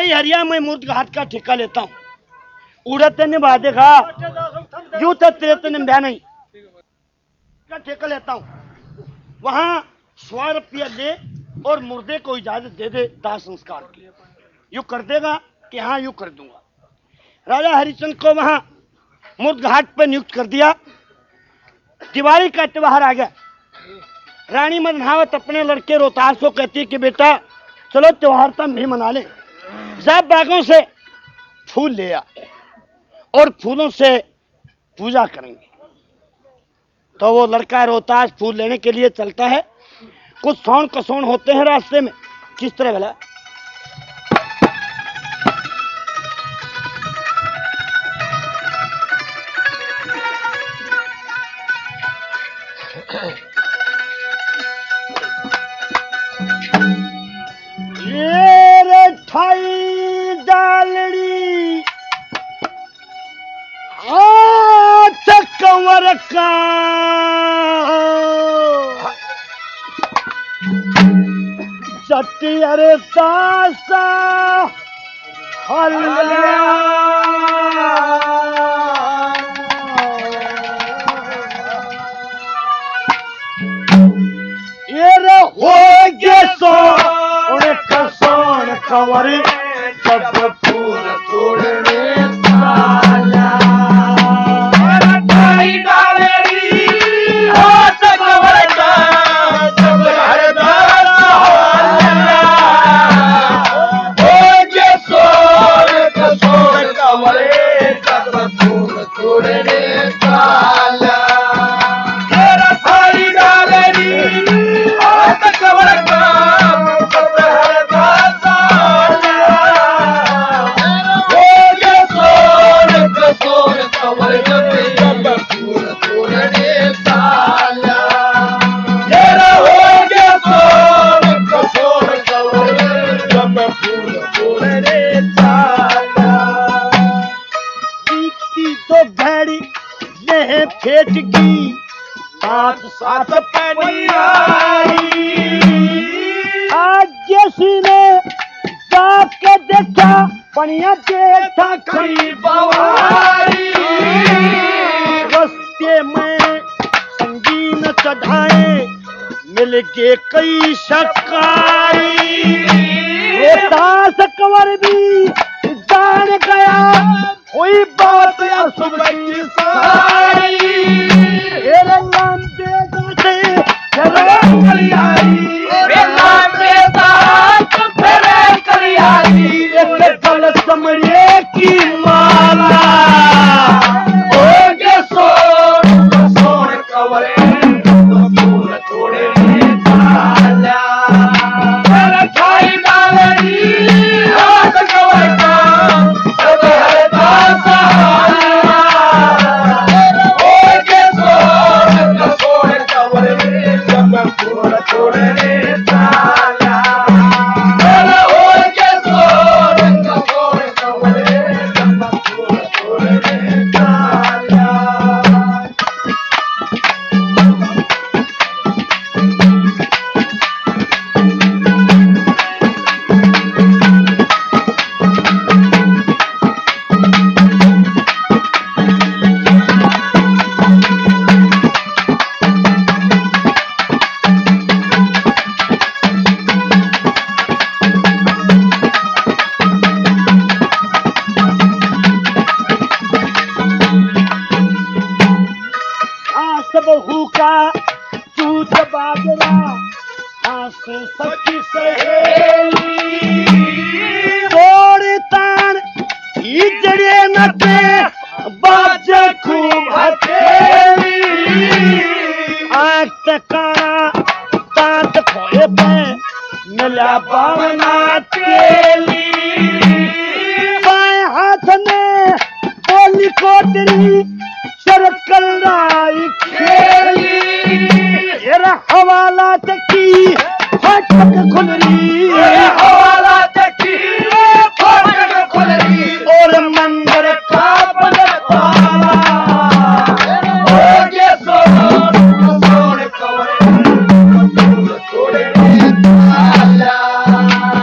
भाई हरिया मैं मूर्त घाट का ठेका लेता हूँ। उड़ते ने बात देखा यूं तो तेरे तो निभा नहीं का ठेका लेता हूँ। वहां 100 रुपया दे और मुर्दे को इजाजत दे दे दाह संस्कार की। यूं कर देगा कि हाँ यूं कर दूंगा। राजा हरिश्चंद्र को वहां मूर्त घाट पर नियुक्त कर दिया। दिवाली का त्योहार आ गया। रानी मदनावत अपने लड़के रोहतास को कहती कि बेटा चलो त्योहार तो हम भी मना ले। सब बागों से फूल ले आ और फूलों से पूजा करेंगे। तो वो लड़का रोहतास फूल लेने के लिए चलता है। कुछ सौन कसौन होते हैं रास्ते में। किस तरह भला ये रे ठाई डालड़ी हाथ कंवर का चट्टी अरे दासा हल्ला ये रे हो गए सोने कसौन कंवर सब फूल तोड़ने साला ठाई डालड़ी हाथ कंवर का सब फेट की 5-7 पैनी आई। आज जैसी ने जाके देखा पनिया देखा खड़ी बवारी। रस्ते में संगीन चढ़ाए मिल के कई शकारी। रोहतास कंवर भी जान गया कोई बात या सुबह की सारी। नाम बेदाते नाम बेदात फेरे करियाली गल समरे की माला हो गे सोन कंवरे फूल तोड़े साला ठाई डालड़ी हाथ कंवर का सब है दासा बहू का चूत बाजरा आंसू सखी सहेली तोड़ तान हिजड़े नटे बाजे खूब हथेली। आंख तकाना दांत खोए पे मिला बावना तेली। बाएं हाथ में बोली कोटरी सरकल राई खेली। येरा हवाला तकी फटक खुलरी हवाला तकी फटक खुलरी और मंदिर का बनताला हो गए सोन कंवर तोड़े साला।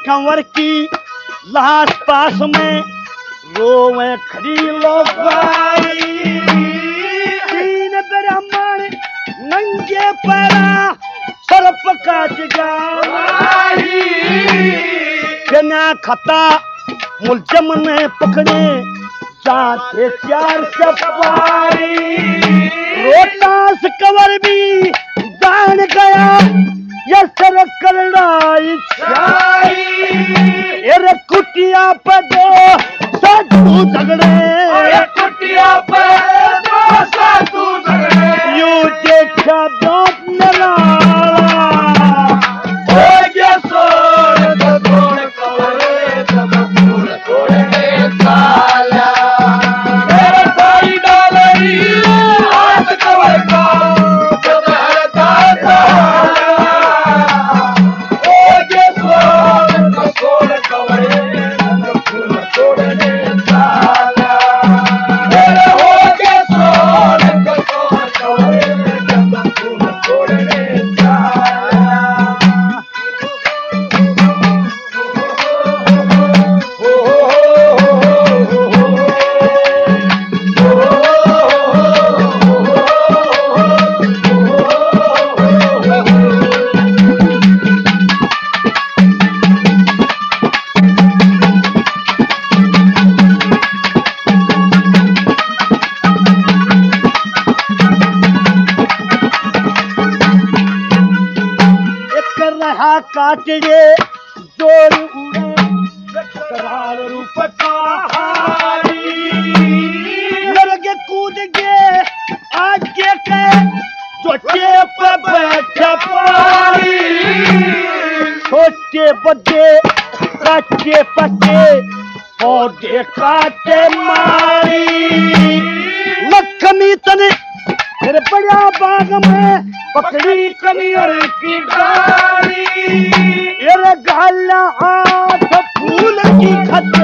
कंवर की लाश पास में रोवे खड़ी लोगाई। तीन ब्राह्मण नंगे पैरा सर्प काट गई। बिना खता मुलजम ने पकड़े जाते 4 सवारी। रोहतास कंवर भी जान गया ये सर करनाई छाई। ये कुटिया पे 2 साधु झगड़े। कुटिया पे 2 साधु झगड़े। यू देखा बात नला हो गया सोर तो तोड़ कवरे तब फूल तोड़ने साला। मेरा भाई डालरी हाथ कवर का जब हरता साला। हो गया सोर तो तोड़ कवरे तब फूल तोड़ने साला। मेरा हो गया सोर तो तोड़ कवरे तब फूल तोड़ने साला। काटे जोर उड़े करार रूप कहानी। लड़के कूद गए आगे के चोटे पे बैठे पानी। छोटे बच्चे काटे पटे पौधे काटे मारी। लक्ष्मी तने फिर बड़ा बाग में पकड़ी कनियर की डाली। ये गाला हाथ फूल की खत